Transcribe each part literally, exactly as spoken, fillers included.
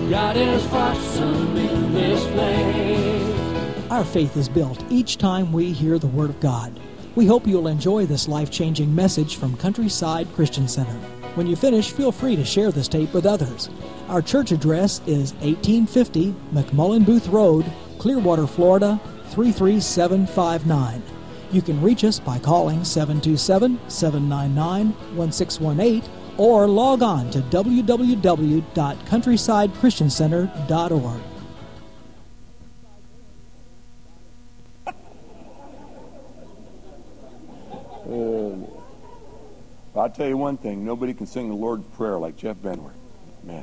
God is awesome in this place. Our faith is built each time we hear the Word of God. We hope you'll enjoy this life-changing message from Countryside Christian Center. When you finish, feel free to share this tape with others. Our church address is eighteen fifty McMullen Booth Road, Clearwater, Florida, three three seven five nine. You can reach us by calling seven two seven, seven nine nine, one six one eight or log on to w w w dot countryside christian center dot org. Uh, I'll tell you one thing, nobody can sing the Lord's Prayer like Jeff Benward. Man.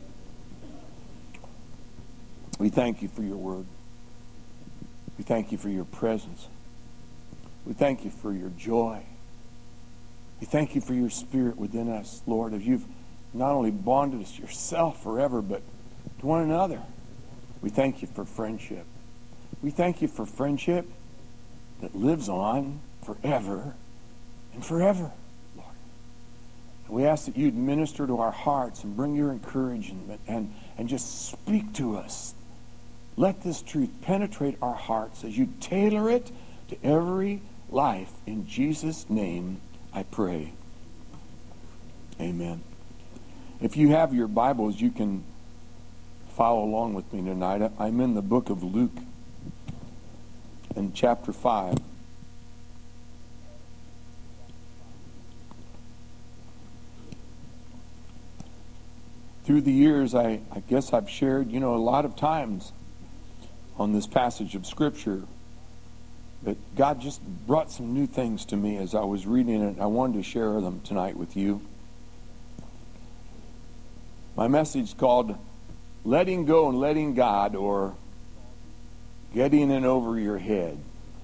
We thank you for your word. We thank you for your presence. We thank you for your joy. We thank you for your spirit within us, Lord, as you've not only bonded us to yourself forever, but to one another. We thank you for friendship. We thank you for friendship that lives on forever and forever, Lord. And we ask that you'd minister to our hearts and bring your encouragement and, and just speak to us. Let this truth penetrate our hearts as you tailor it to every life. In Jesus' name I pray. Amen. If you have your Bibles, you can follow along with me tonight. I'm in the book of Luke in chapter five. Through the years, I, I guess I've shared, you know, a lot of times on this passage of Scripture, but God just brought some new things to me as I was reading it. I wanted to share them tonight with you. My message is called Letting Go and Letting God, or Getting In Over Your Head.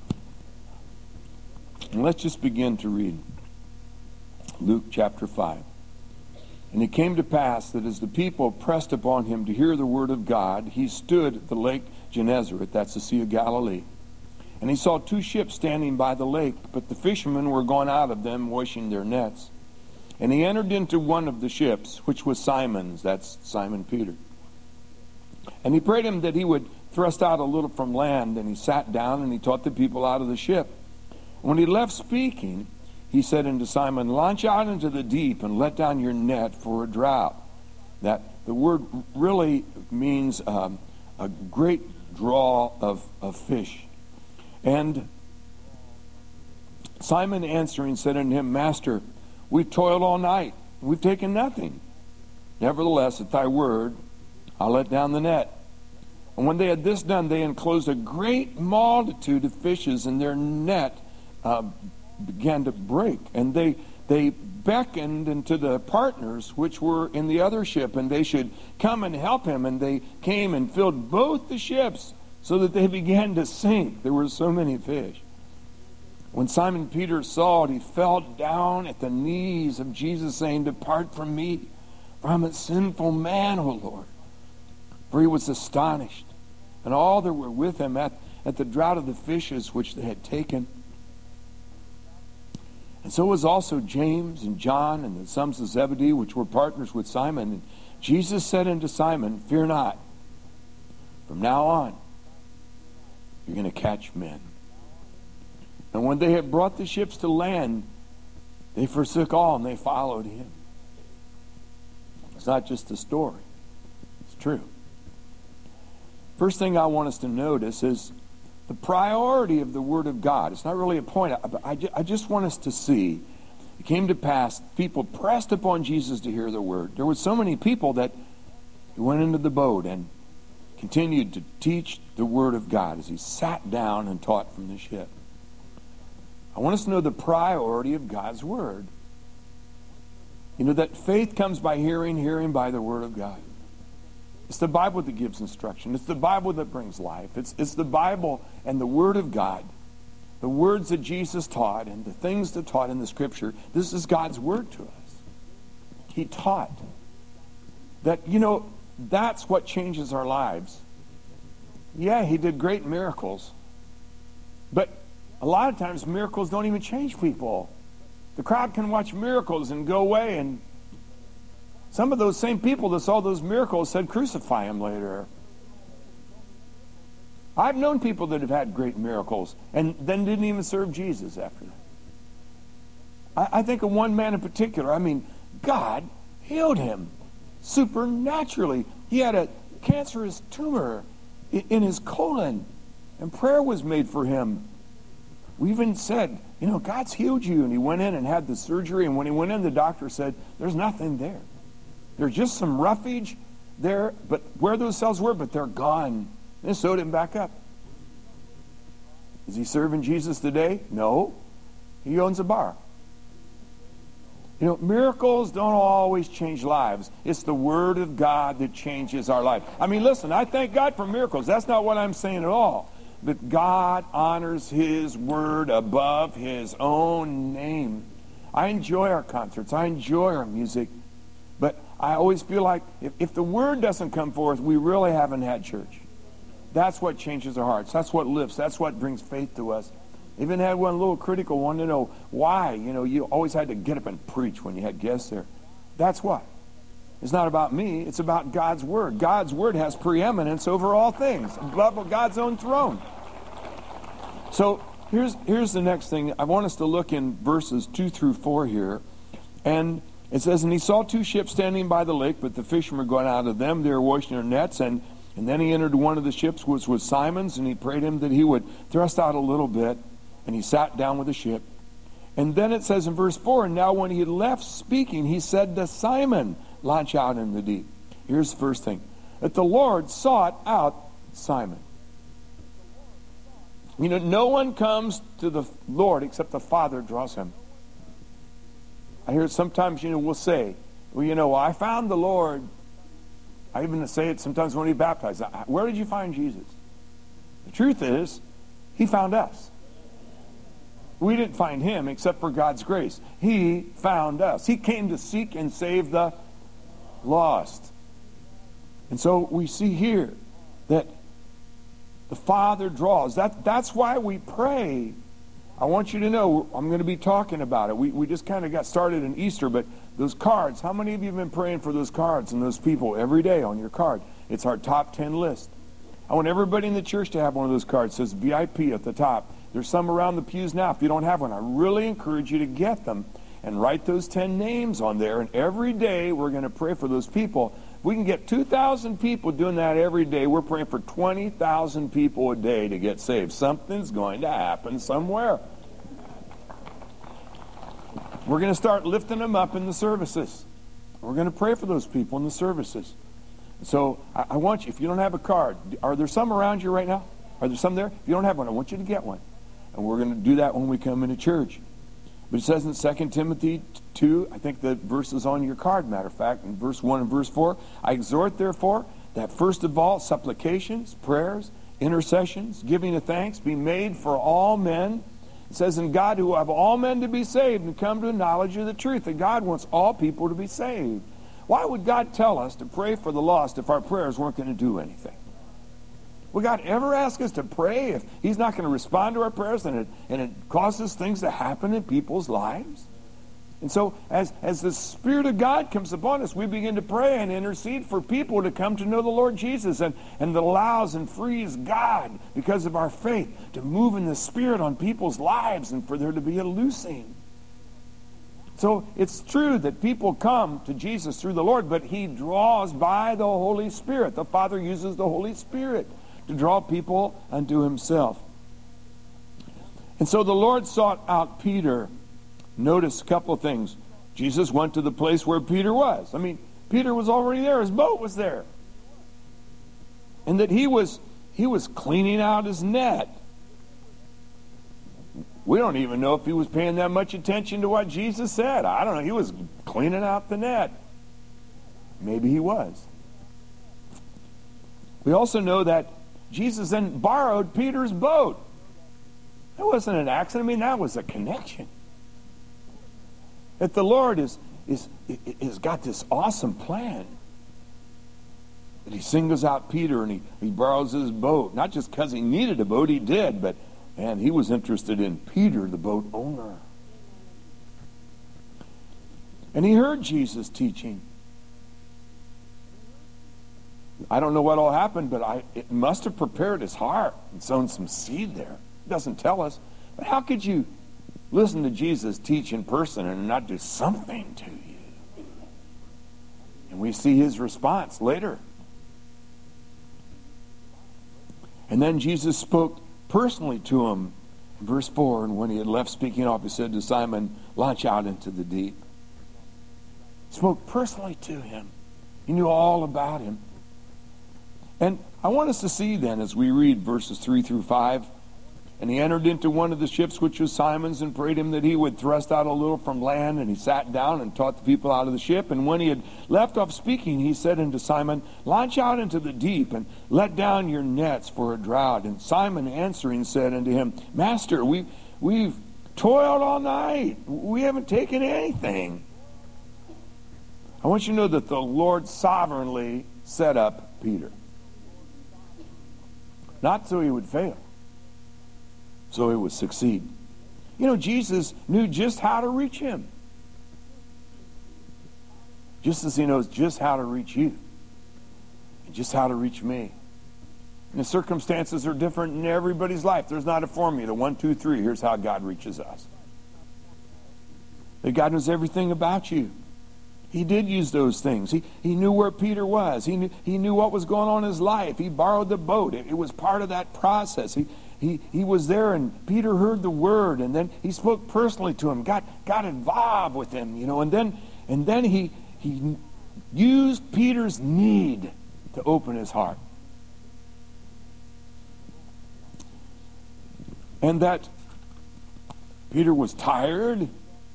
And let's just begin to read Luke chapter five. And it came to pass that as the people pressed upon him to hear the word of God, he stood at the lake Gennesaret, that's the Sea of Galilee. And he saw two ships standing by the lake, but the fishermen were gone out of them, washing their nets. And he entered into one of the ships, which was Simon's, that's Simon Peter. And he prayed him that he would thrust out a little from land, and he sat down and he taught the people out of the ship. When he left speaking, he said unto Simon, launch out into the deep and let down your net for a draught. That the word really means um, a great draw of, of fish. And Simon answering said unto him, Master, we've toiled all night, we've taken nothing. Nevertheless, at thy word, I'll let down the net. And when they had this done, they enclosed a great multitude of fishes, and their net uh, began to break. And they they beckoned unto the partners which were in the other ship, and they should come and help him. And they came and filled both the ships, so that they began to sink. There were so many fish. When Simon Peter saw it, he fell down at the knees of Jesus, saying, Depart from me, for I'm a sinful man, O Lord. For he was astonished, and all that were with him at, at the draught of the fishes which they had taken. And so was also James and John and the sons of Zebedee, which were partners with Simon. And Jesus said unto Simon, Fear not. From now on, you're going to catch men. And when they had brought the ships to land, they forsook all and they followed him. It's not just a story. It's true. First thing I want us to notice is the priority of the Word of God. It's not really a point. I, I, I just want us to see. It came to pass, people pressed upon Jesus to hear the Word. There were so many people that he went into the boat and continued to teach the Word of God as he sat down and taught from the ship. I want us to know the priority of God's Word. You know that faith comes by hearing, hearing by the Word of God. It's the Bible that gives instruction. It's the Bible that brings life. It's, it's the Bible and the Word of God. The words that Jesus taught and the things that taught in the Scripture. This is God's Word to us. He taught that, you know, that's what changes our lives. Yeah, he did great miracles. But a lot of times miracles don't even change people. The crowd can watch miracles and go away and Some of those same people that saw those miracles said, crucify him later. I've known people that have had great miracles and then didn't even serve Jesus after that. I, I think of one man in particular. I mean, God healed him supernaturally. He had a cancerous tumor in, in his colon, and prayer was made for him. We even said, you know, God's healed you. And he went in and had the surgery, and when he went in, the doctor said, there's nothing there. There's just some roughage there, but where those cells were, but they're gone. They sewed him back up. Is he serving Jesus today? No. He owns a bar. You know, miracles don't always change lives. It's the Word of God that changes our life. I mean, listen, I thank God for miracles. That's not what I'm saying at all. But God honors His Word above His own name. I enjoy our concerts. I enjoy our music. But I always feel like if, if the Word doesn't come forth, we really haven't had church. That's what changes our hearts. That's what lifts. That's what brings faith to us. Even had one little critical one to know why. You know, you always had to get up and preach when you had guests there. That's why. It's not about me. It's about God's Word. God's Word has preeminence over all things, above God's own throne. So here's here's the next thing. I want us to look in verses two through four here. And it says, and he saw two ships standing by the lake, but the fishermen were going out of them. They were washing their nets. And, and then he entered one of the ships, which was Simon's, and he prayed him that he would thrust out a little bit. And he sat down with the ship. And then it says in verse four, and now when he had left speaking, he said to Simon, launch out in the deep. Here's the first thing. That the Lord sought out Simon. You know, no one comes to the Lord except the Father draws him. I hear sometimes, you know, we'll say, well, you know, I found the Lord. I even say it sometimes when we baptize. Where did you find Jesus? The truth is, he found us. We didn't find him except for God's grace. He found us. He came to seek and save the lost. And so we see here that the Father draws. That, that's why we pray. I want you to know, I'm going to be talking about it. We, we just kind of got started in Easter, but those cards, how many of you have been praying for those cards and those people every day on your card? It's our top ten list. I want everybody in the church to have one of those cards. It says V I P at the top. There's some around the pews now. If you don't have one, I really encourage you to get them and write those ten names on there. And every day we're going to pray for those people. If we can get two thousand people doing that every day, we're praying for twenty thousand people a day to get saved. Something's going to happen somewhere. We're going to start lifting them up in the services. We're going to pray for those people in the services. So I, I want you, if you don't have a card, are there some around you right now? Are there some there? If you don't have one, I want you to get one. And we're going to do that when we come into church. But it says in Second Timothy two, I think the verse is on your card, matter of fact, in verse one and verse four, I exhort, therefore, that first of all, supplications, prayers, intercessions, giving of thanks, be made for all men. It says, in God who have all men to be saved and come to a knowledge of the truth, that God wants all people to be saved. Why would God tell us to pray for the lost if our prayers weren't going to do anything? Would God ever ask us to pray if he's not going to respond to our prayers and it, and it causes things to happen in people's lives? And so as, as the Spirit of God comes upon us, we begin to pray and intercede for people to come to know the Lord Jesus, and, and that allows and frees God, because of our faith, to move in the Spirit on people's lives and for there to be a loosing. So it's true that people come to Jesus through the Lord, but he draws by the Holy Spirit. The Father uses the Holy Spirit to draw people unto himself. And so the Lord sought out Peter. Notice a couple of things. Jesus went to the place where Peter was. I mean, Peter was already there. His boat was there. And that he was he was cleaning out his net. We don't even know if he was paying that much attention to what Jesus said. I don't know. He was cleaning out the net. Maybe he was. We also know that Jesus then borrowed Peter's boat. That wasn't an accident. I mean, that was a connection. That the Lord is is is got this awesome plan. That he singles out Peter and he, he borrows his boat. Not just because he needed a boat, he did, but man, he was interested in Peter, the boat owner. And he heard Jesus teaching. I don't know what all happened, but I, it must have prepared his heart and sown some seed there. It doesn't tell us. But how could you listen to Jesus teach in person and not do something to you? And we see his response later. And then Jesus spoke personally to him in verse four. And when he had left speaking off, he said to Simon, launch out into the deep. Spoke personally to him. He knew all about him. And I want us to see then as we read verses three through five. And he entered into one of the ships which was Simon's, and prayed him that he would thrust out a little from land. And he sat down and taught the people out of the ship. And when he had left off speaking, he said unto Simon, launch out into the deep, and let down your nets for a draught. And Simon answering said unto him, Master, we, we've toiled all night. We haven't taken anything. I want you to know that the Lord sovereignly set up Peter. Not so he would fail, so he would succeed. You know, Jesus knew just how to reach him. Just as he knows just how to reach you. And just how to reach me. And the circumstances are different in everybody's life. There's not a formula. One, two, three. Here's how God reaches us. That God knows everything about you. He did use those things. He, he knew where Peter was. He knew, he knew what was going on in his life. He borrowed the boat. It, it was part of that process. He, he, he was there, and Peter heard the word, and then he spoke personally to him, got, got involved with him, you know, and then, and then he, he used Peter's need to open his heart. And that Peter was tired,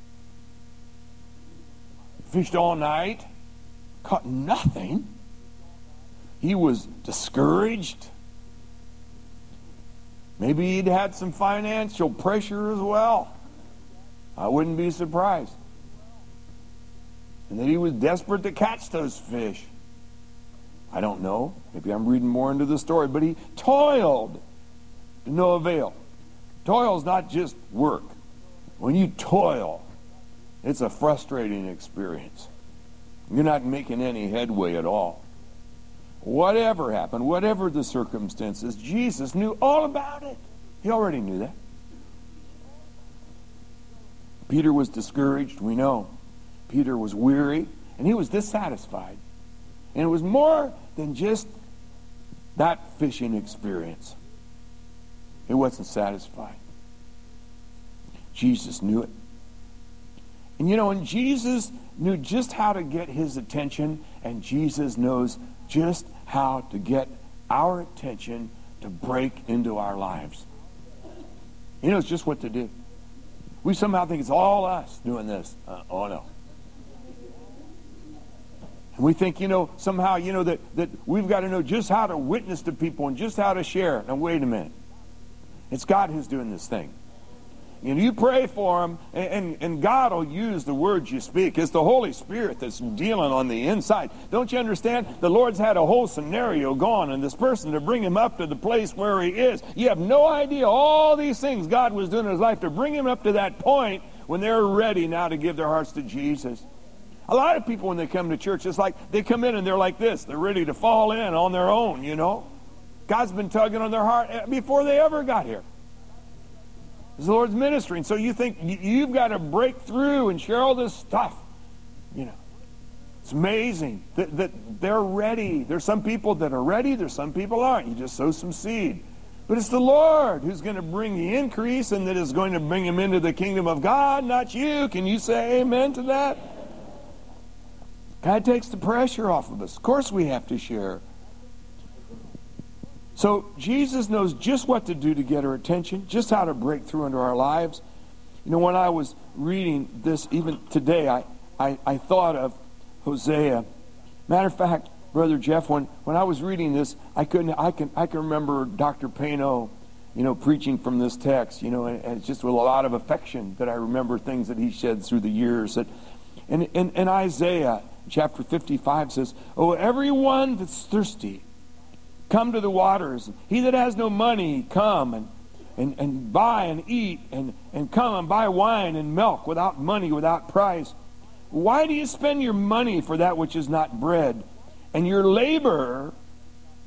fished all night, caught nothing. He was discouraged. Maybe he'd had some financial pressure as well. I wouldn't be surprised. And that he was desperate to catch those fish. I don't know. Maybe I'm reading more into the story. But he toiled to no avail. Toil is not just work. When you toil, it's a frustrating experience. You're not making any headway at all. Whatever happened, whatever the circumstances, Jesus knew all about it. He already knew that. Peter was discouraged, we know. Peter was weary, and he was dissatisfied. And it was more than just that fishing experience. He wasn't satisfied. Jesus knew it. And you know, and Jesus knew just how to get his attention, and Jesus knows just how to get our attention to break into our lives. He knows just what to do. We somehow think it's all us doing this. Uh, oh no. And we think, you know, somehow, you know, that, that we've got to know just how to witness to people and just how to share. Now, wait a minute. It's God who's doing this thing. You know, you pray for them, and, and, and God will use the words you speak. It's the Holy Spirit that's dealing on the inside. Don't you understand? The Lord's had a whole scenario going, and this person to bring him up to the place where he is. You have no idea all these things God was doing in his life to bring him up to that point when they're ready now to give their hearts to Jesus. A lot of people, when they come to church, it's like they come in and they're like this. They're ready to fall in on their own, you know. God's been tugging on their heart before they ever got here. The Lord's ministering. So you think you've got to break through and share all this stuff. You know, it's amazing that, that they're ready. There's some people that are ready. There's some people aren't. You just sow some seed. But it's the Lord who's going to bring the increase, and that is going to bring him into the kingdom of God, not you. Can you say amen to that? God takes the pressure off of us. Of course we have to share. So Jesus knows just what to do to get our attention, just how to break through into our lives. You know, when I was reading this, even today, I, I, I thought of Hosea. Matter of fact, Brother Jeff, when, when I was reading this, I couldn't I can I can remember Doctor Pano, you know, preaching from this text, you know, and, and it's just with a lot of affection that I remember things that he said through the years. That, and, and, and Isaiah chapter fifty-five says, "Oh, everyone that's thirsty, come to the waters. He that has no money, come and, and, and buy and eat, and, and come and buy wine and milk without money, without price. Why do you spend your money for that which is not bread, and your labor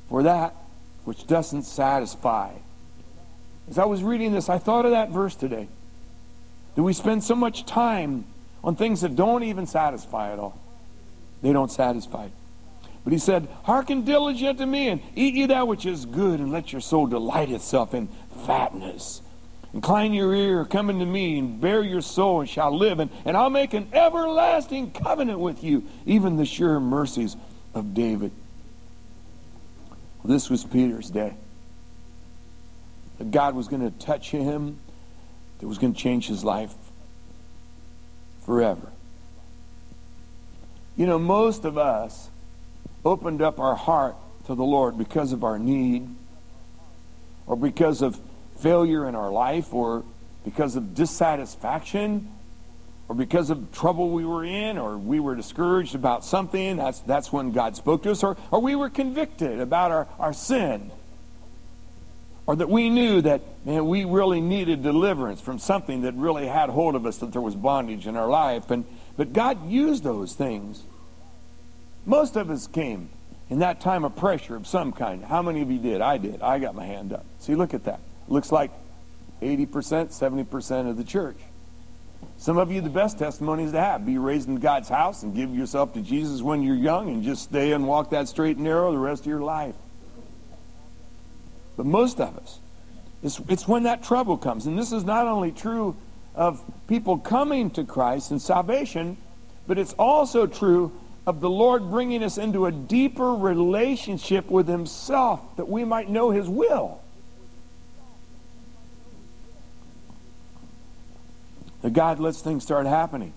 for that which doesn't satisfy. As I was reading this, I thought of that verse today. That we spend so much time on things that don't even satisfy at all. They don't satisfy. But he said, hearken diligent to me, and eat ye that which is good, and let your soul delight itself in fatness. Incline your ear, come unto me, and bear your soul, and shall live, and, and I'll make an everlasting covenant with you, even the sure mercies of David. Well, this was Peter's day. That God was going to touch him, that was going to change his life forever. You know, most of us opened up our heart to the Lord because of our need, or because of failure in our life, or because of dissatisfaction, or because of trouble we were in, or we were discouraged about something. That's that's when God spoke to us, or, or we were convicted about our, our sin, or that we knew that, man, we really needed deliverance from something that really had hold of us, that there was bondage in our life. And but God used those things. Most of us came in that time of pressure of some kind. How many of you did? I did. I got my hand up. See, look at that. Looks like eighty percent, seventy percent of the church. Some of you, the best testimonies to have. Be raised in God's house and give yourself to Jesus when you're young and just stay and walk that straight and narrow the rest of your life. But most of us, it's, it's when that trouble comes. And this is not only true of people coming to Christ and salvation, but it's also true of the Lord bringing us into a deeper relationship with himself, that we might know his will. That God lets things start happening.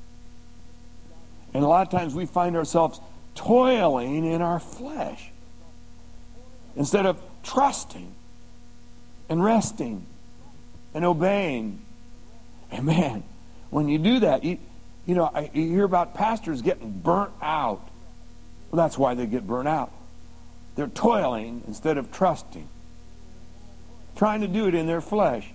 And a lot of times we find ourselves toiling in our flesh instead of trusting and resting and obeying. And man, when you do that, you, you know, I, you hear about pastors getting burnt out. Well, that's why they get burnt out. They're toiling instead of trusting, trying to do it in their flesh,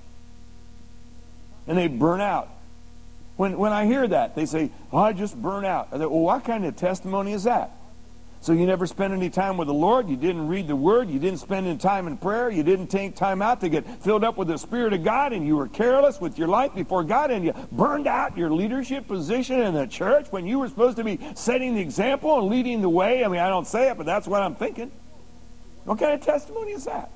and they burn out. When when I hear that, they say, "Oh, I just burn out." I say, well, what kind of testimony is that? So you never spent any time with the Lord, you didn't read the Word, you didn't spend any time in prayer, you didn't take time out to get filled up with the Spirit of God, and you were careless with your life before God, and you burned out your leadership position in the church when you were supposed to be setting the example and leading the way. I mean, I don't say it, but that's what I'm thinking. What kind of testimony is that?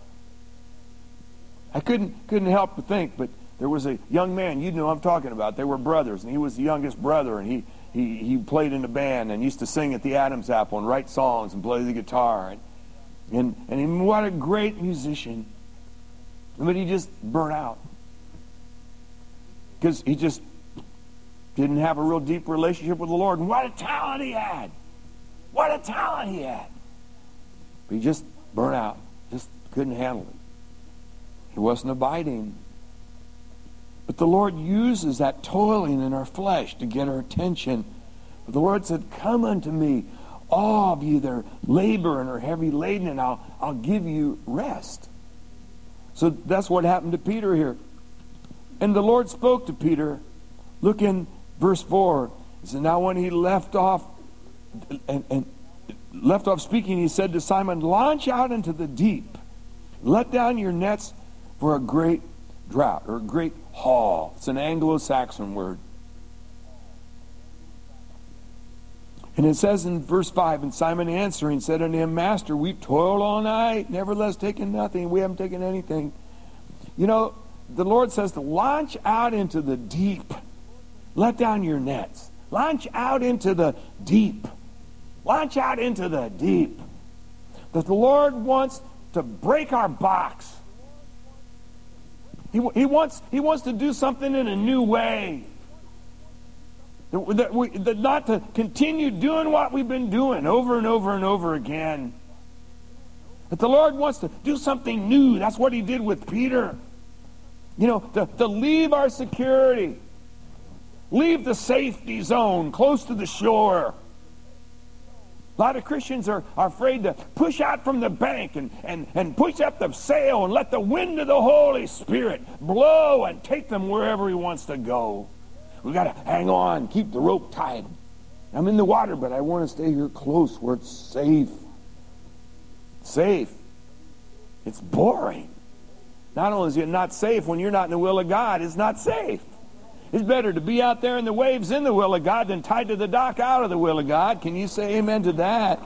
I couldn't couldn't help but think, but there was a young man, you know I'm talking about. They were brothers, and he was the youngest brother, and he He, he played in a band and used to sing at the Adam's Apple and write songs and play the guitar. And, and, and he, what a great musician. But he just burnt out. Because he just didn't have a real deep relationship with the Lord. And what a talent he had. What a talent he had. But he just burnt out. Just couldn't handle it. He wasn't abiding. But the Lord uses that toiling in our flesh to get our attention. But the Lord said, come unto me, all of you that are labor and are heavy laden, and I'll, I'll give you rest. So that's what happened to Peter here. And the Lord spoke to Peter. Look in verse four. He said, now when he left off, and, and left off speaking, he said to Simon, launch out into the deep. Let down your nets for a great drought, or a great haul. It's an Anglo-Saxon word. And it says in verse five, and Simon answering said unto him, Master, we've toiled all night, nevertheless taken nothing. We haven't taken anything. You know, the Lord says to launch out into the deep. Let down your nets. Launch out into the deep. Launch out into the deep. That the Lord wants to break our box. He, he, wants, he wants to do something in a new way. That, that we, that not to continue doing what we've been doing over and over and over again. That the Lord wants to do something new. That's what he did with Peter. You know, to, to leave our security. Leave the safety zone close to the shore. A lot of Christians are, are afraid to push out from the bank and, and, and push up the sail and let the wind of the Holy Spirit blow and take them wherever he wants to go. We've got to hang on, keep the rope tied. I'm in the water, but I want to stay here close where it's safe. Safe. It's boring. Not only is it not safe when you're not in the will of God, it's not safe. It's better to be out there in the waves in the will of God than tied to the dock out of the will of God. Can you say amen to that?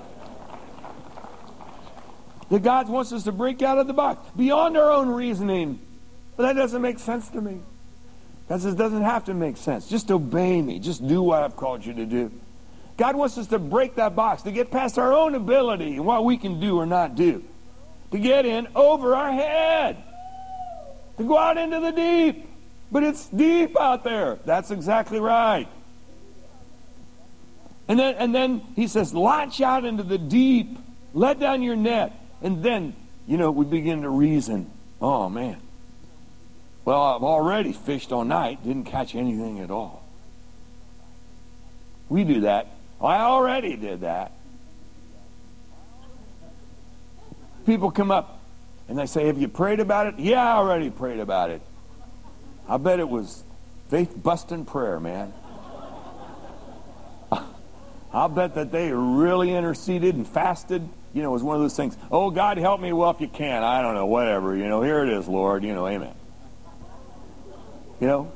That God wants us to break out of the box beyond our own reasoning. But that doesn't make sense to me. That just doesn't have to make sense. Just obey me. Just do what I've called you to do. God wants us to break that box, to get past our own ability and what we can do or not do. To get in over our head. To go out into the deep. But it's deep out there. That's exactly right. And then, and then he says, launch out into the deep. Let down your net. And then, you know, we begin to reason. Oh, man. Well, I've already fished all night. Didn't catch anything at all. We do that. I already did that. People come up and they say, have you prayed about it? Yeah, I already prayed about it. I bet it was faith-busting prayer, man. I'll bet that they really interceded and fasted. You know, it was one of those things. Oh, God, help me. Well, if you can, I don't know, whatever. You know, here it is, Lord. You know, amen. You know?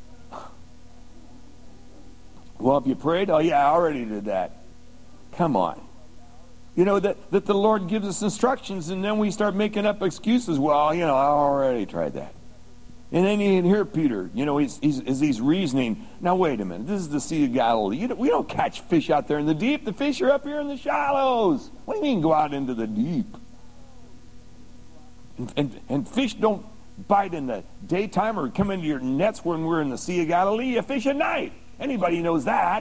Well, if you prayed, oh, yeah, I already did that. Come on. You know, that, that the Lord gives us instructions, and then we start making up excuses. Well, you know, I already tried that. And then you can hear Peter, you know, he's, he's, as he's reasoning, now wait a minute, this is the Sea of Galilee. You don't, we don't catch fish out there in the deep. The fish are up here in the shallows. What do you mean go out into the deep? And, and, and fish don't bite in the daytime or come into your nets when we're in the Sea of Galilee. You fish at night. Anybody knows that.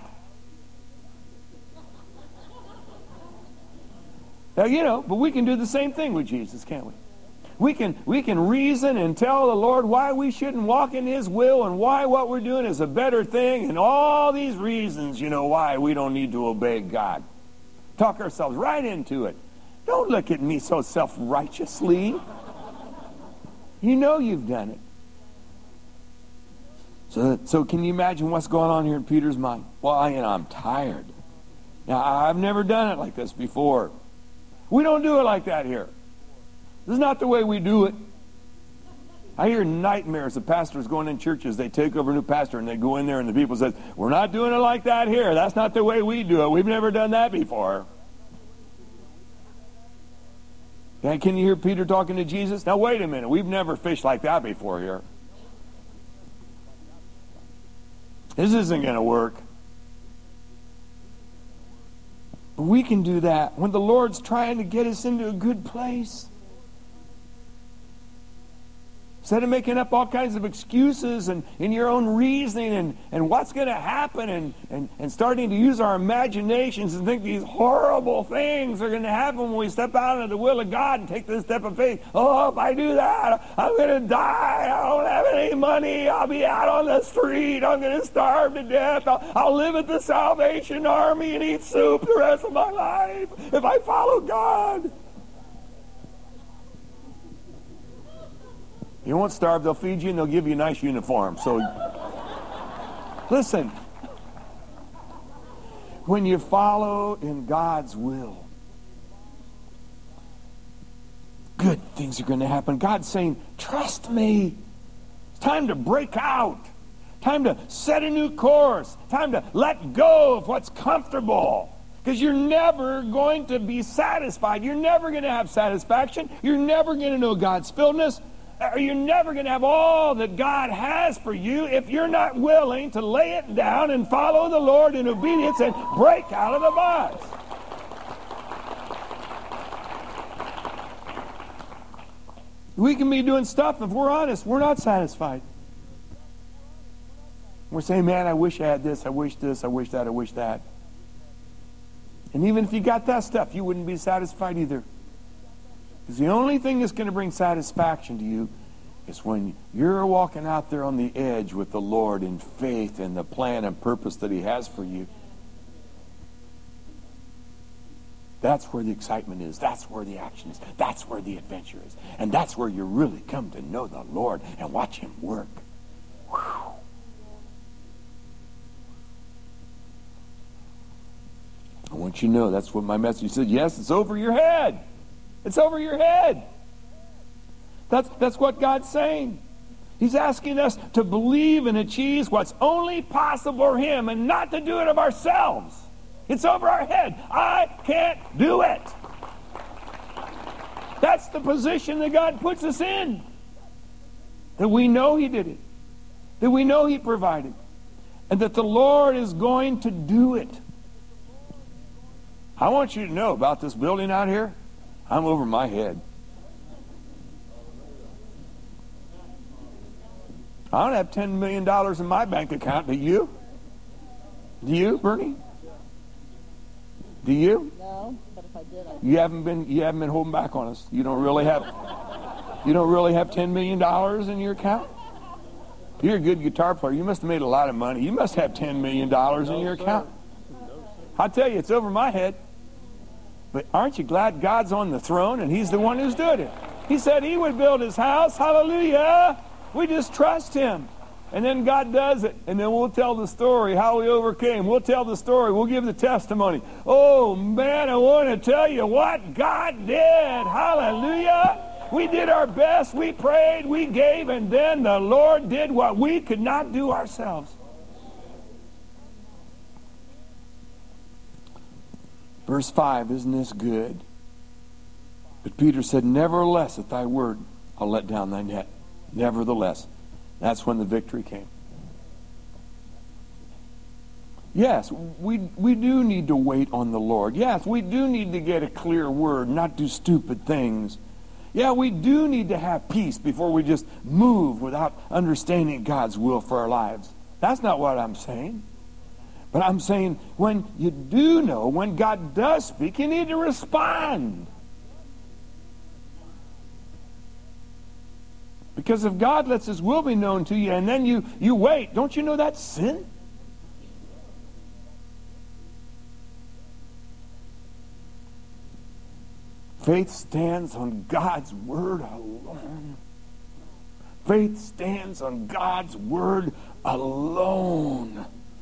Now, you know, but we can do the same thing with Jesus, can't we? We can we can reason and tell the Lord why we shouldn't walk in His will and why what we're doing is a better thing and all these reasons, you know, why we don't need to obey God. Talk ourselves right into it. Don't look at me so self-righteously. You know you've done it. So, so can you imagine what's going on here in Peter's mind? Well, you know, I'm tired. Now, I've never done it like this before. We don't do it like that here. This is not the way we do it. I hear nightmares of pastors going in churches. They take over a new pastor and they go in there and the people say, we're not doing it like that here. That's not the way we do it. We've never done that before. And can you hear Peter talking to Jesus? Now wait a minute. We've never fished like that before here. This isn't going to work. But we can do that when the Lord's trying to get us into a good place. Instead of making up all kinds of excuses and in your own reasoning and, and what's going to happen and, and, and starting to use our imaginations and think these horrible things are going to happen when we step out into the will of God and take this step of faith. Oh, if I do that, I'm going to die. I don't have any money. I'll be out on the street. I'm going to starve to death. I'll, I'll live at the Salvation Army and eat soup the rest of my life if I follow God. You won't starve. They'll feed you and they'll give you a nice uniform. So, listen. When you follow in God's will, good things are going to happen. God's saying, trust me. It's time to break out. Time to set a new course. Time to let go of what's comfortable. Because you're never going to be satisfied. You're never going to have satisfaction. You're never going to know God's fullness. You're never going to have all that God has for you if you're not willing to lay it down and follow the Lord in obedience and break out of the box. We can be doing stuff, if we're honest, we're not satisfied. We're saying, man, I wish I had this, I wish this, I wish that, I wish that. And even if you got that stuff, you wouldn't be satisfied either. Because the only thing that's going to bring satisfaction to you is when you're walking out there on the edge with the Lord in faith and the plan and purpose that He has for you. That's where the excitement is. That's where the action is. That's where the adventure is. And that's where you really come to know the Lord and watch Him work. Whew. I want you to know that's what my message said. Yes, it's over your head. It's over your head. That's, that's what God's saying. He's asking us to believe and achieve what's only possible for Him and not to do it of ourselves. It's over our head. I can't do it. That's the position that God puts us in. That we know He did it. That we know He provided. And that the Lord is going to do it. I want you to know about this building out here, I'm over my head. I don't have ten million dollars in my bank account. Do you? Do you, Bernie? Do you? No, but if I did, I You haven't been you haven't been holding back on us. You don't really have you don't really have ten million dollars in your account? You're a good guitar player. You must have made a lot of money. You must have ten million dollars in your account. I'll tell you, it's over my head. But aren't you glad God's on the throne and He's the one who's doing it? He said He would build His house. Hallelujah. We just trust Him. And then God does it. And then we'll tell the story how we overcame. We'll tell the story. We'll give the testimony. Oh, man, I want to tell you what God did. Hallelujah. We did our best. We prayed. We gave. And then the Lord did what we could not do ourselves. Verse five, isn't this good? But Peter said, nevertheless, at thy word, I'll let down thy net. Nevertheless. That's when the victory came. Yes, we, we do need to wait on the Lord. Yes, we do need to get a clear word, not do stupid things. Yeah, we do need to have peace before we just move without understanding God's will for our lives. That's not what I'm saying. But I'm saying when you do know, when God does speak, you need to respond. Because if God lets His will be known to you and then you, you wait, don't you know that's sin? Faith stands on God's word alone. Faith stands on God's word alone.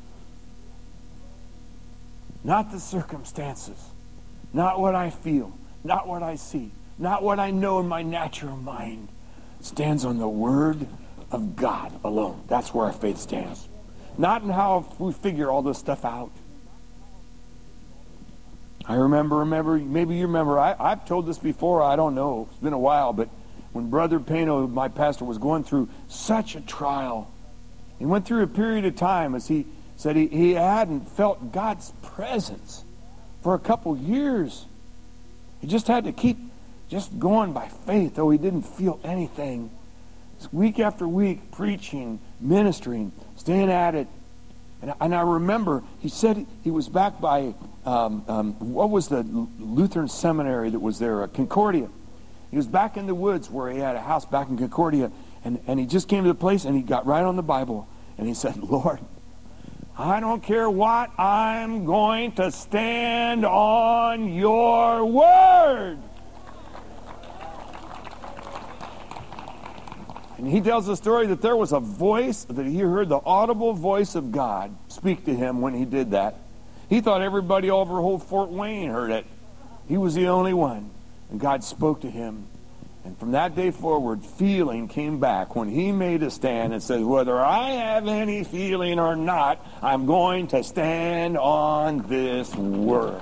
Not the circumstances, not what I feel, not what I see, not what I know in my natural mind. It stands on the Word of God alone. That's where our faith stands. Not in how we figure all this stuff out. I remember, remember, maybe you remember, I, I've told this before, I don't know, it's been a while, but when Brother Pano, my pastor, was going through such a trial, he went through a period of time, as he said, he, he hadn't felt God's presence for a couple years. He just had to keep just going by faith, though he didn't feel anything. Week after week, preaching, ministering, staying at it. And, and I remember, he said he was back by, um, um, what was the Lutheran seminary that was there? Uh, Concordia. He was back in the woods where he had a house back in Concordia. And, and he just came to the place and he got right on the Bible. And he said, Lord, I don't care what, I'm going to stand on your word. And he tells the story that there was a voice, that he heard the audible voice of God speak to him when he did that. He thought everybody over whole Fort Wayne heard it. He was the only one. And God spoke to him. And from that day forward, feeling came back when he made a stand and said, whether I have any feeling or not, I'm going to stand on this word.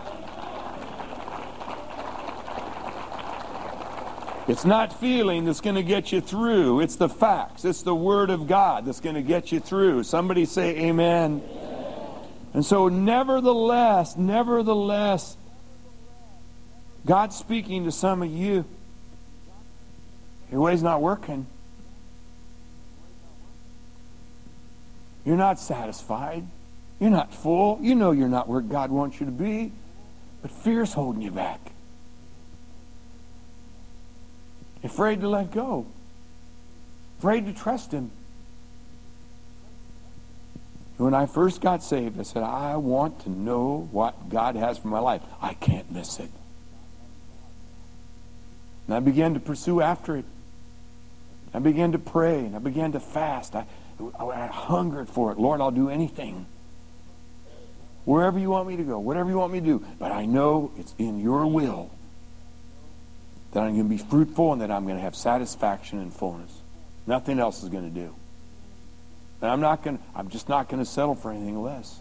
It's not feeling that's going to get you through. It's the facts. It's the Word of God that's going to get you through. Somebody say amen. Amen. And so nevertheless, nevertheless, God's speaking to some of you. Your way's not working. You're not satisfied. You're not full. You know you're not where God wants you to be. But fear's holding you back. Afraid to let go. Afraid to trust Him. When I first got saved, I said, I want to know what God has for my life. I can't miss it. And I began to pursue after it. I began to pray, and I began to fast. I, I hungered for it. Lord, I'll do anything. Wherever you want me to go, whatever you want me to do. But I know it's in your will that I'm going to be fruitful and that I'm going to have satisfaction and fullness. Nothing else is going to do. And I'm not going to, I'm just not going to settle for anything less.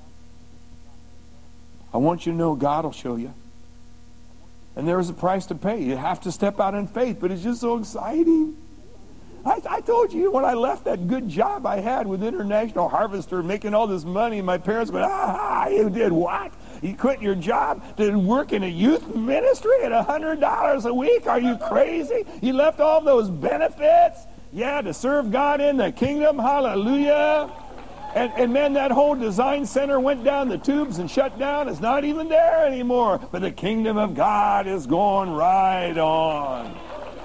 I want you to know God will show you. And there is a price to pay. You have to step out in faith, but it's just so exciting. I, I told you when I left that good job I had with International Harvester, making all this money, my parents went, ah, you did what? You quit your job to work in a youth ministry at one hundred dollars a week? Are you crazy? You left all those benefits? Yeah, to serve God in the kingdom. Hallelujah. And, and man, that whole design center went down the tubes and shut down. It's not even there anymore. But the kingdom of God is going right on.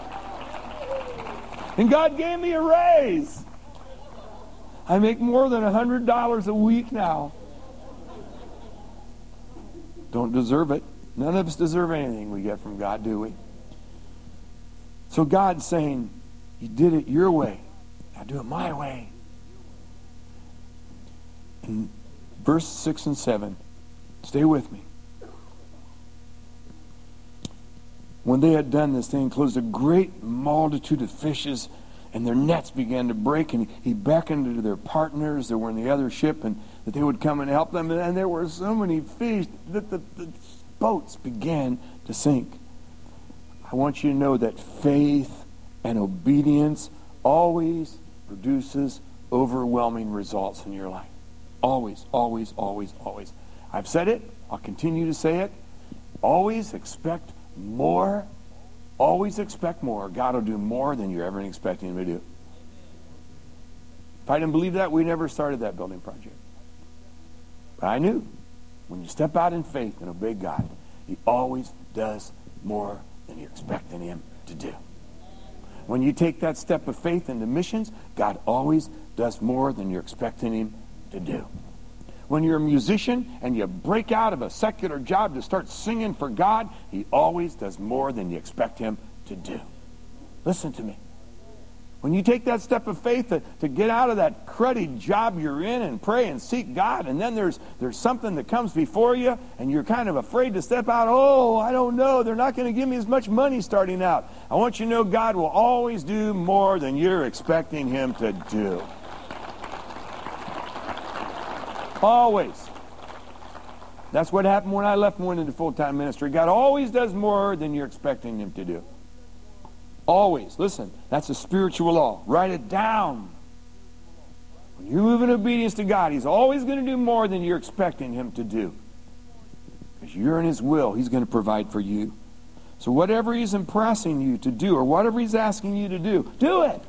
And God gave me a raise. I make more than one hundred dollars a week now. Don't deserve it. None of us deserve anything we get from God, do we? So God's saying, you did it your way. Now do it my way. In verse six and seven, stay with me. When they had done this, they enclosed a great multitude of fishes, and their nets began to break, and he beckoned to their partners that were in the other ship, and that they would come and help them. And there were so many fish that the, the boats began to sink. I want you to know that faith and obedience always produces overwhelming results in your life. Always, always, always, always. I've said it. I'll continue to say it. Always expect more. Always expect more. God will do more than you're ever expecting him to do. If I didn't believe that, we never started that building project. But I knew when you step out in faith and obey God, he always does more than you're expecting him to do. When you take that step of faith into missions, God always does more than you're expecting him to do. When you're a musician and you break out of a secular job to start singing for God, he always does more than you expect him to do. Listen to me. When you take that step of faith to, to get out of that cruddy job you're in and pray and seek God, and then there's there's something that comes before you and you're kind of afraid to step out, oh, I don't know, they're not going to give me as much money starting out. I want you to know God will always do more than you're expecting him to do. Always. That's what happened when I left and went into full-time ministry. God always does more than you're expecting him to do. Always. Listen, that's a spiritual law. Write it down. When you move in obedience to God, he's always going to do more than you're expecting him to do. Because you're in his will, he's going to provide for you. So whatever he's impressing you to do or whatever he's asking you to do, do it.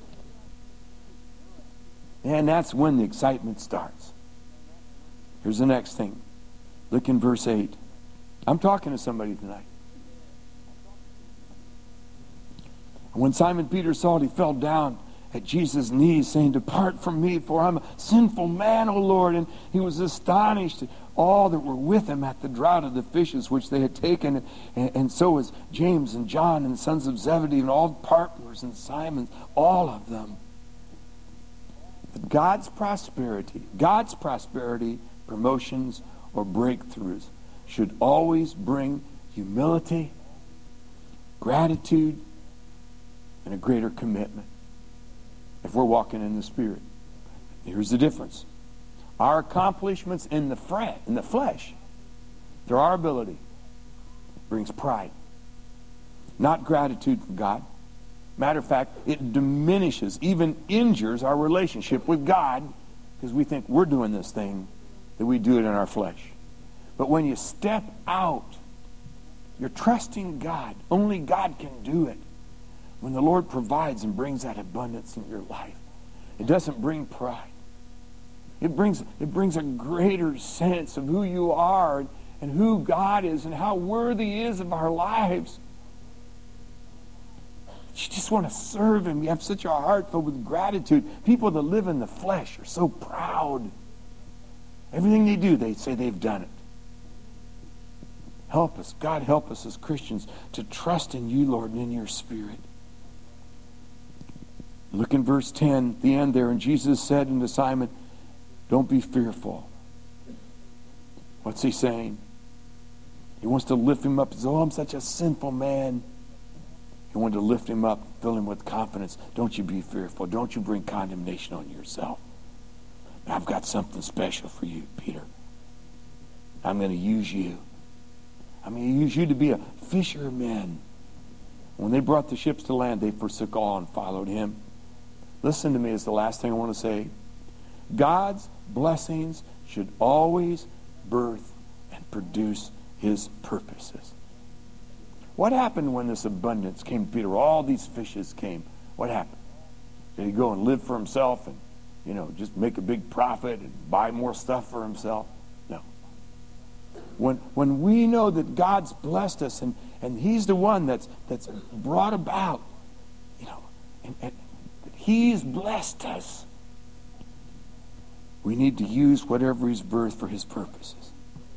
And that's when the excitement starts. Here's the next thing. Look in verse eight. I'm talking to somebody tonight. When Simon Peter saw it, he fell down at Jesus' knees, saying, depart from me, for I'm a sinful man, O Lord. And he was astonished at all that were with him at the draught of the fishes which they had taken. And, and so was James and John and the sons of Zebedee and all the partners and Simon, all of them. But God's prosperity, God's prosperity, promotions, or breakthroughs should always bring humility, gratitude, and a greater commitment if we're walking in the Spirit. Here's the difference. Our accomplishments in the, fre- in the flesh, through our ability, brings pride, not gratitude for God. Matter of fact, it diminishes, even injures our relationship with God because we think we're doing this thing that we do it in our flesh. But when you step out, you're trusting God. Only God can do it. When the Lord provides and brings that abundance in your life, it doesn't bring pride. It brings, it brings a greater sense of who you are and, and who God is and how worthy he is of our lives. You just want to serve him. You have such a heart filled with gratitude. People that live in the flesh are so proud. Everything they do, they say they've done it. Help us, God help us as Christians to trust in you, Lord, and in your Spirit. Look in verse ten, the end there. And Jesus said unto Simon, don't be fearful. What's he saying? He wants to lift him up and say, oh, I'm such a sinful man. He wanted to lift him up, fill him with confidence. Don't you be fearful. Don't you bring condemnation on yourself. I've got something special for you, Peter. I'm going to use you. I'm going to use you to be a fisherman. When they brought the ships to land, they forsook all and followed him. Listen to me, is the last thing I want to say. God's blessings should always birth and produce his purposes. What happened when this abundance came to Peter? All these fishes came. What happened? Did he go and live for himself and, you know, just make a big profit and buy more stuff for himself? No. When when we know that God's blessed us and, and he's the one that's that's brought about, you know, and, and he's blessed us, we need to use whatever he's birthed for his purposes.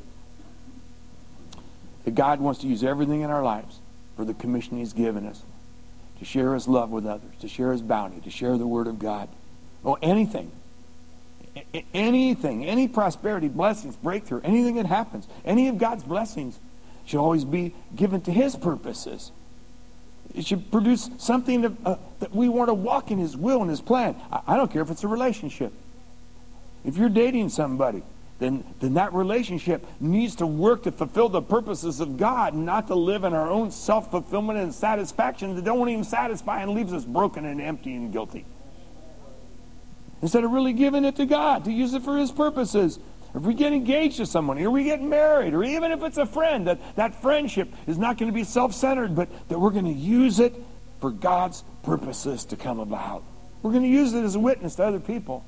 That God wants to use everything in our lives for the commission he's given us. To share his love with others. To share his bounty. To share the word of God. Oh, anything. A- anything. Any prosperity, blessings, breakthrough. Anything that happens. Any of God's blessings should always be given to his purposes. It should produce something that, uh, that we want to walk in his will and his plan. I, I don't care if it's a relationship. If you're dating somebody, then, then that relationship needs to work to fulfill the purposes of God, not to live in our own self-fulfillment and satisfaction that don't even satisfy and leaves us broken and empty and guilty. Instead of really giving it to God, to use it for his purposes. If we get engaged to someone, or we get married, or even if it's a friend, that, that friendship is not going to be self-centered, but that we're going to use it for God's purposes to come about. We're going to use it as a witness to other people.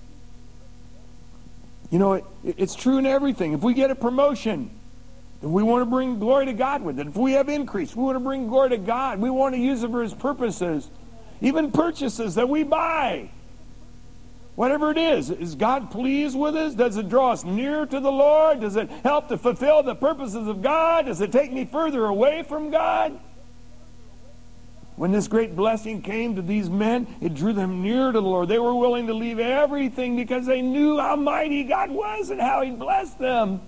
You know, it, it's true in everything. If we get a promotion, then we want to bring glory to God with it. If we have increase, we want to bring glory to God. We want to use it for his purposes. Even purchases that we buy. Whatever it is, is God pleased with us? Does it draw us nearer to the Lord? Does it help to fulfill the purposes of God? Does it take me further away from God? When this great blessing came to these men, it drew them nearer to the Lord. They were willing to leave everything because they knew how mighty God was and how he blessed them.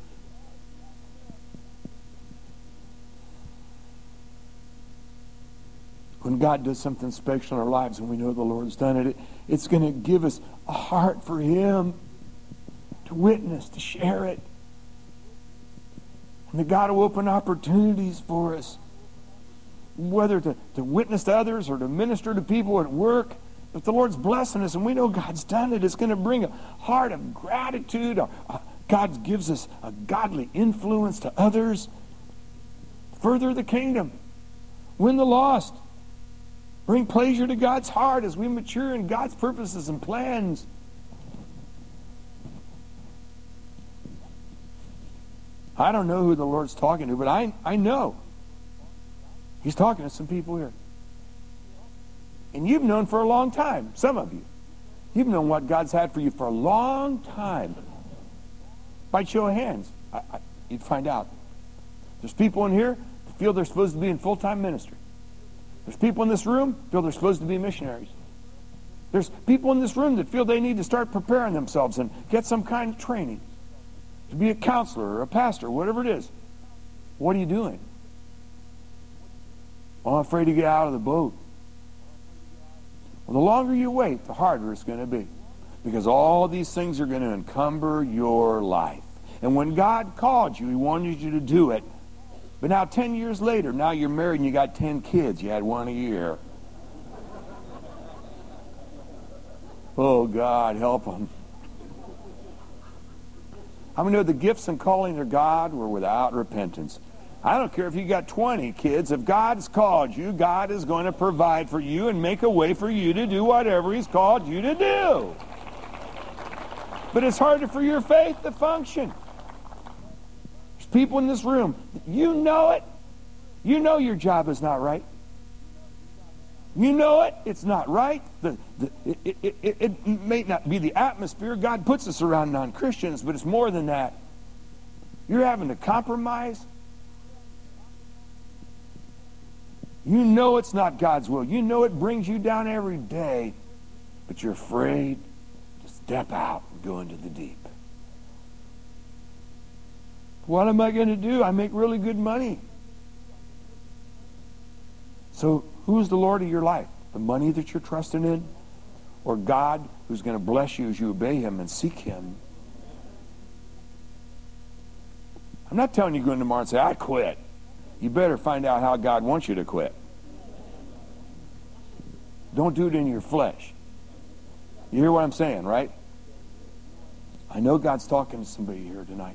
When God does something special in our lives and we know the Lord's done it, it's going to give us a heart for him to witness, to share it. And that God will open opportunities for us, whether to, to witness to others or to minister to people at work. If the Lord's blessing us and we know God's done it, it's going to bring a heart of gratitude. A, a, God gives us a godly influence to others. Further the kingdom. Win the lost. Bring pleasure to God's heart as we mature in God's purposes and plans. I don't know who the Lord's talking to, but I, I know he's talking to some people here. And you've known for a long time, some of you. You've known what God's had for you for a long time. By show of hands, I, I, you'd find out. There's people in here that feel they're supposed to be in full-time ministry. There's people in this room that feel they're supposed to be missionaries. There's people in this room that feel they need to start preparing themselves and get some kind of training to be a counselor or a pastor, whatever it is. What are you doing? Oh, I'm afraid to get out of the boat. Well, the longer you wait, the harder it's going to be. Because all these things are going to encumber your life. And when God called you, he wanted you to do it. But now ten years later, now you're married and you got ten kids. You had one a year. Oh, God, help them. How many know the gifts and callings of God were without repentance? I don't care if you got twenty kids. If God's called you, God is going to provide for you and make a way for you to do whatever he's called you to do. But it's harder for your faith to function. There's people in this room, you know it. You know your job is not right. You know it. It's not right. The, the, it, it, it, it may not be the atmosphere. God puts us around non-Christians, but it's more than that. You're having to compromise. You know it's not God's will. You know it brings you down every day, but you're afraid to step out and go into the deep. What am I going to do? I make really good money. So who's the Lord of your life? The money that you're trusting in? Or God who's going to bless you as you obey him and seek him? I'm not telling you to go in tomorrow and say, I quit. You better find out how God wants you to quit. Don't do it in your flesh. You hear what I'm saying, right? I know God's talking to somebody here tonight.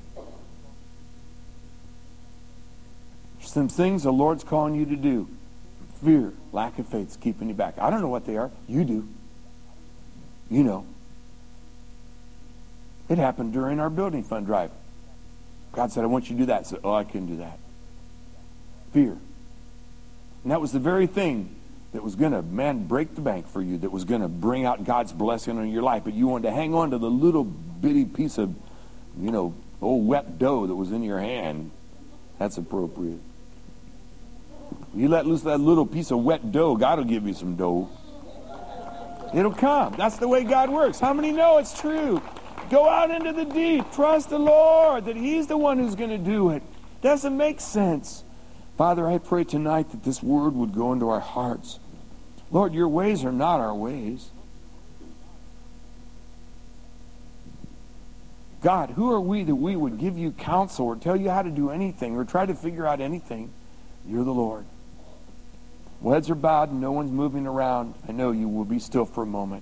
There's some things the Lord's calling you to do. Fear, lack of faith is keeping you back. I don't know what they are. You do. You know. It happened during our building fund drive. God said, I want you to do that. I said, oh, I couldn't do that. Fear. And that was the very thing that was going to, man, break the bank for you, that was going to bring out God's blessing on your life. But you wanted to hang on to the little bitty piece of, you know, old wet dough that was in your hand. That's appropriate. You let loose that little piece of wet dough, God will give you some dough. It'll come. That's the way God works. How many know it's true? Go out into the deep. Trust the Lord that he's the one who's going to do it. Doesn't make sense. Father, I pray tonight that this word would go into our hearts. Lord, your ways are not our ways. God, who are we that we would give you counsel or tell you how to do anything or try to figure out anything? You're the Lord. Well, heads are bowed and no one's moving around. I know you will be still for a moment.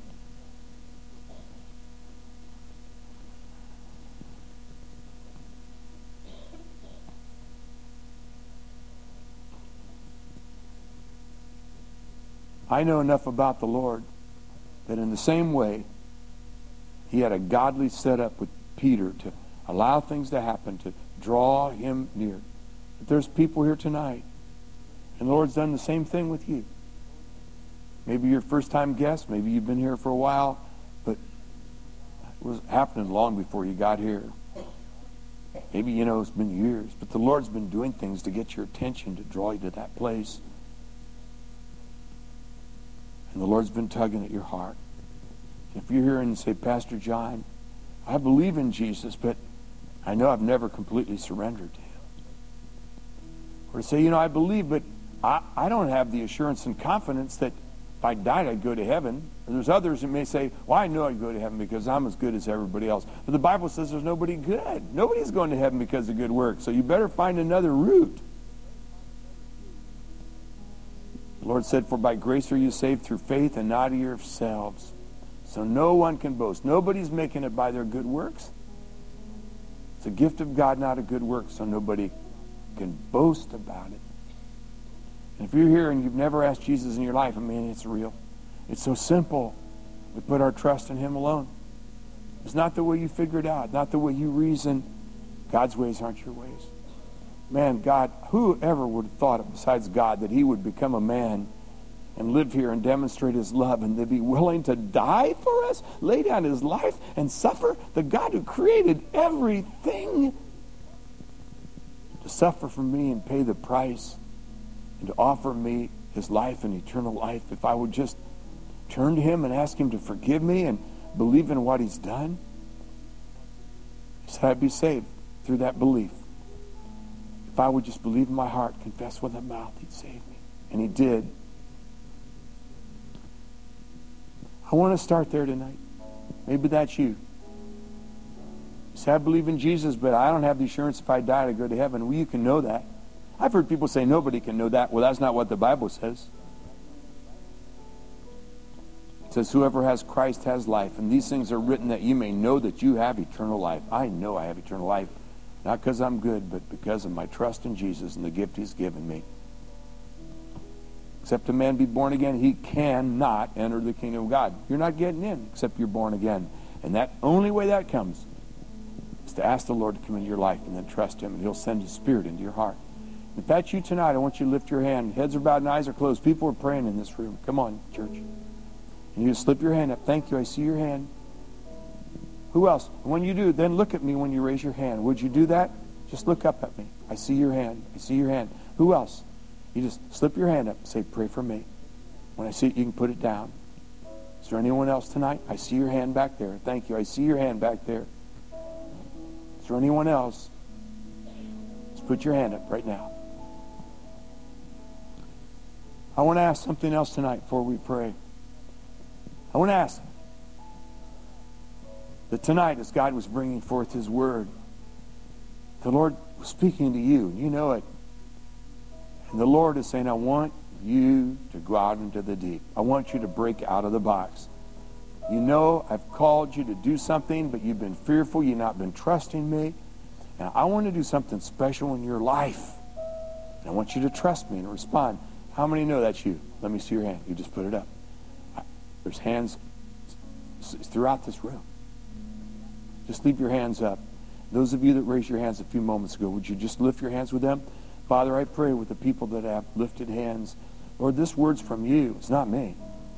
I know enough about the Lord that in the same way he had a godly setup with Peter to allow things to happen, to draw him near. But there's people here tonight, and the Lord's done the same thing with you. Maybe you're a first-time guest, maybe you've been here for a while, but it was happening long before you got here. Maybe, you know, it's been years, but the Lord's been doing things to get your attention, to draw you to that place. And the Lord's been tugging at your heart. If you're here and you say, Pastor John, I believe in Jesus, but I know I've never completely surrendered to him. Or to say, you know, I believe, but I, I don't have the assurance and confidence that if I died, I'd go to heaven. Or there's others that may say, well, I know I'd go to heaven because I'm as good as everybody else. But the Bible says there's nobody good. Nobody's going to heaven because of good work. So you better find another route. The Lord said, for by grace are you saved through faith and not of yourselves. So no one can boast. Nobody's making it by their good works. It's a gift of God, not a good work, so nobody can boast about it. And if you're here and you've never asked Jesus in your life, I mean, it's real. It's so simple. We put our trust in him alone. It's not the way you figure it out, not the way you reason. God's ways aren't your ways. Man, God, whoever would have thought it besides God that he would become a man and live here and demonstrate his love and to be willing to die for us, lay down his life and suffer? The God who created everything to suffer for me and pay the price and to offer me his life and eternal life. If I would just turn to him and ask him to forgive me and believe in what he's done, he said I'd be saved through that belief. If I would just believe in my heart, confess with my mouth, he'd save me. And he did. I want to start there tonight. Maybe that's you. You say, I believe in Jesus, but I don't have the assurance if I die to go to heaven. Well, you can know that. I've heard people say nobody can know that. Well, that's not what the Bible says. It says, whoever has Christ has life. And these things are written that you may know that you have eternal life. I know I have eternal life. Not because I'm good, but because of my trust in Jesus and the gift he's given me. Except a man be born again, he cannot enter the kingdom of God. You're not getting in except you're born again. And that only way that comes is to ask the Lord to come into your life and then trust him, and he'll send his spirit into your heart. If that's you tonight, I want you to lift your hand. Heads are bowed and eyes are closed. People are praying in this room. Come on, church. And you just slip your hand up. Thank you. I see your hand. Who else? And when you do, then look at me when you raise your hand. Would you do that? Just look up at me. I see your hand. I see your hand. Who else? You just slip your hand up and say, pray for me. When I see it, you can put it down. Is there anyone else tonight? I see your hand back there. Thank you. I see your hand back there. Is there anyone else? Just put your hand up right now. I want to ask something else tonight before we pray. I want to ask that tonight, as God was bringing forth His Word, the Lord was speaking to you. You know it. And the Lord is saying, I want you to go out into the deep. I want you to break out of the box. You know I've called you to do something, but you've been fearful. You've not been trusting me. And I want to do something special in your life. And I want you to trust me and respond. How many know that's you? Let me see your hand. You just put it up. There's hands throughout this room. Just leave your hands up. Those of you that raised your hands a few moments ago, would you just lift your hands with them? Father, I pray with the people that have lifted hands. Lord, this word's from you. It's not me.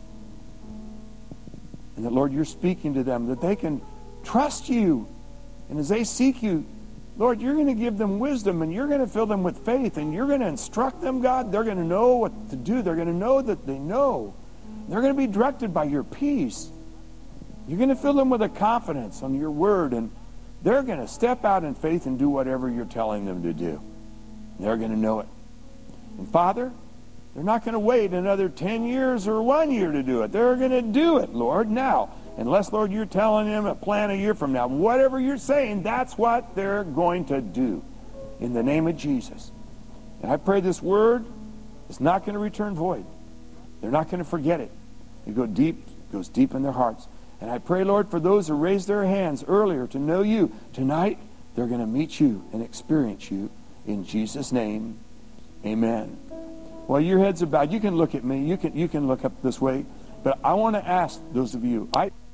And that, Lord, you're speaking to them, that they can trust you. And as they seek you, Lord, you're going to give them wisdom, and you're going to fill them with faith, and you're going to instruct them, God. They're going to know what to do. They're going to know that they know. They're going to be directed by your peace. You're going to fill them with a confidence on your word, and they're going to step out in faith and do whatever you're telling them to do. They're going to know it. And Father, they're not going to wait another ten years or one year to do it. They're going to do it, Lord, now. Unless, Lord, you're telling them a plan a year from now. Whatever you're saying, that's what they're going to do. In the name of Jesus. And I pray this word is not going to return void. They're not going to forget it. It go deep, goes deep in their hearts. And I pray, Lord, for those who raised their hands earlier to know you, tonight they're going to meet you and experience you. In Jesus' name, amen. Well, your heads are bowed. You can look at me. You can, you can look up this way. But I want to ask those of you, I...